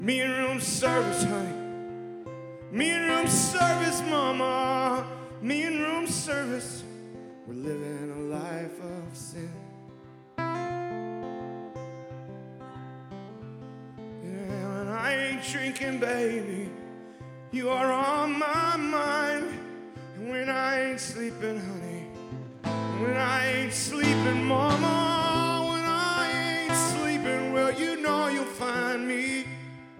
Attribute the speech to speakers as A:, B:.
A: Me and room service, honey. Me and room service, mama. Me and room service. We're living a life of sin. Yeah, when I ain't drinking, baby, you are on my mind. And when I ain't sleeping, honey, when I ain't sleeping, mama,